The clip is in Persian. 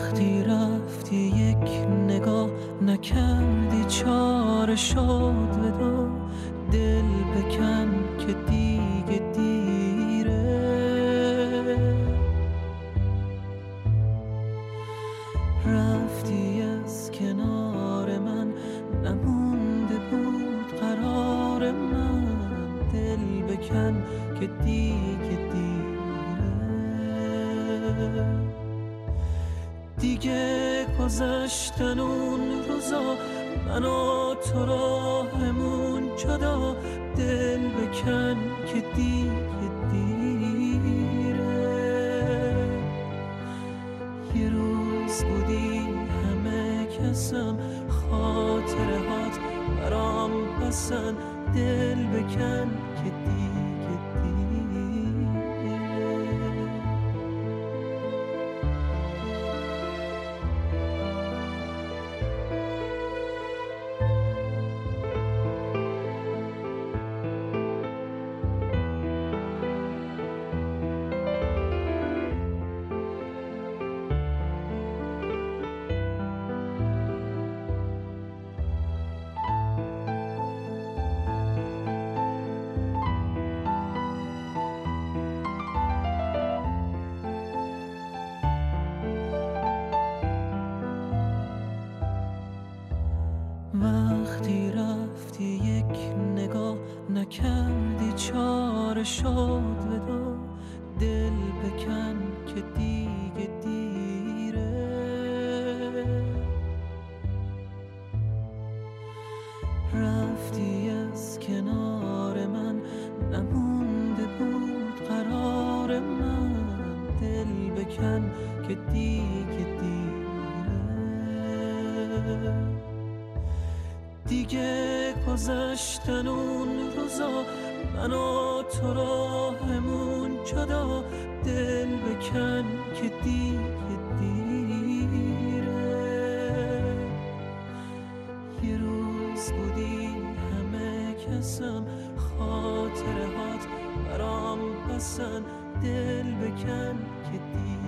وقتی رفتی یک نگاه نکردی، چاره شد ودا، دل بکن که دیگه دیره. رفتی از کنار من، نمونده بود قرار من، دل بکن که دیگه دیره. دیگه گذشتن اون روزا، من و تو راهمون جدا، دل بکن که دیگه دیره. یه روز بودی همه کسم، خاطره هات برام پسند، دل بکن که دیگه دیره. وقتی رفتی یک نگاه نکردی، چاره شد ودا، دل بکن که دیگه دیره. رفتی از کنار من، نمونده بود قرار من، دل بکن که دیگه دیره. دیگه گذشتن اون روزا، من و تو راهمون جدا، دل بکن که دیگه دیره. یه روز بودی همه کسم، خاطره هات برام پسند، دل بکن که دیگه